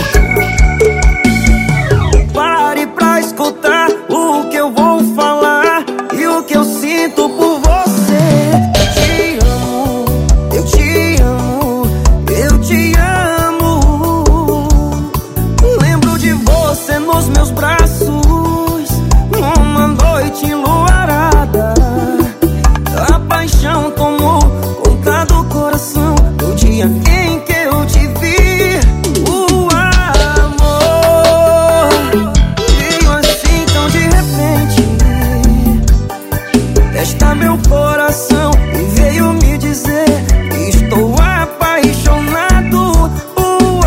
Pare pra escutar o que eu vou falar e o que eu sinto por você. Te amo, eu te amo, eu te amo. Lembro de você nos meus braços numa noite enluarada. A paixão tomou conta do coração no dia em que eu te vi. O amor veio assim tão de repente. Testa meu coração e veio me dizer que estou apaixonado. O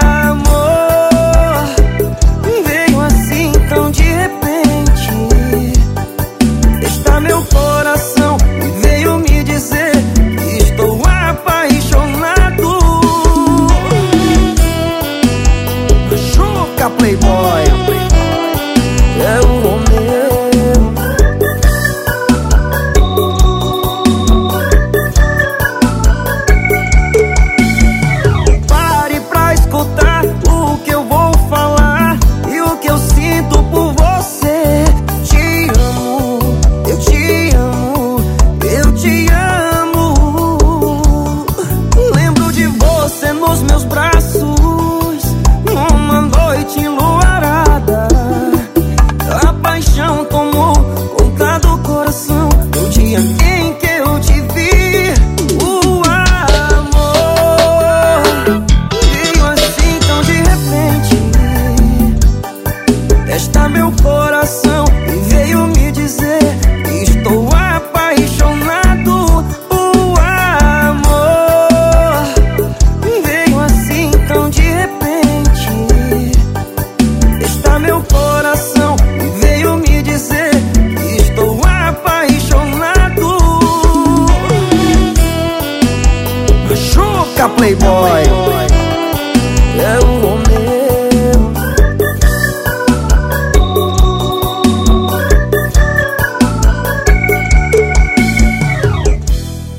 amor veio assim tão de repente. Testa meu coração e veio me dizer que estou apaixonado. Chuca, Playboy.